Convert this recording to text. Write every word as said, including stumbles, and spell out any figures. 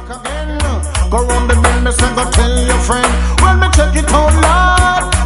Again, go round the mill, me say go tell your friend. When me check it out, Lord.